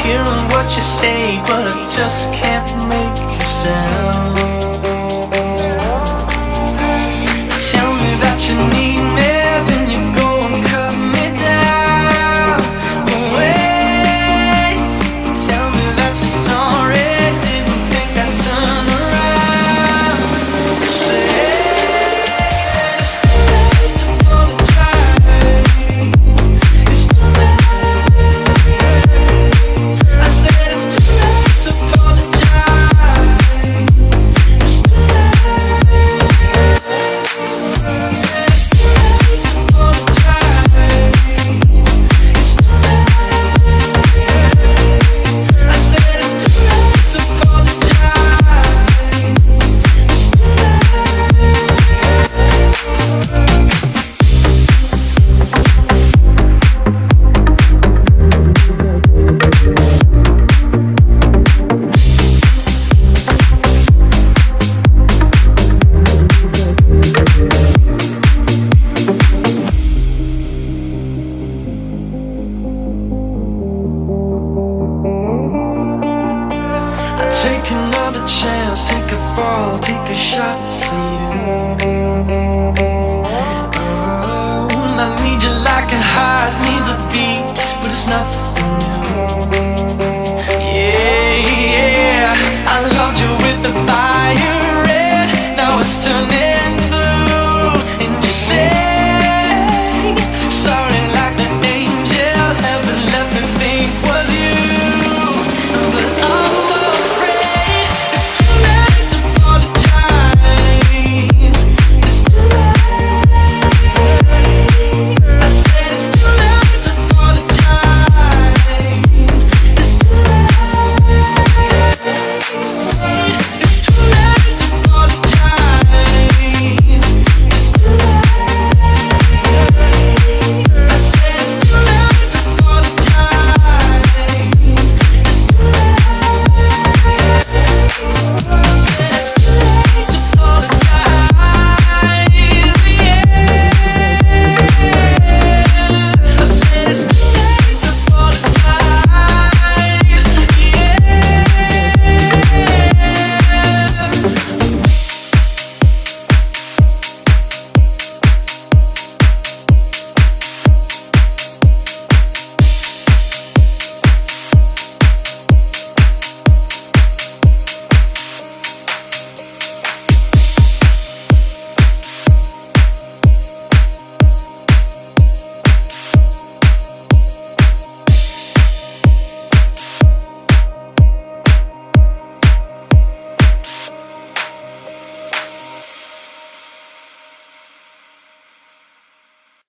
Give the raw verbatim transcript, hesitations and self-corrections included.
hearing what you say, but I just can't make a sound. Tell me that you need me, then you go and cut me down. Wait, tell me that you're sorry, didn't think I'd turn around. Say that it's too late to apologize. It's too late. I said it's too late to apologize. It's too late. It's too late to apologize. It's too late. I said it's too late to apologize. It's too I take another chance, take a fall, take a shot for you.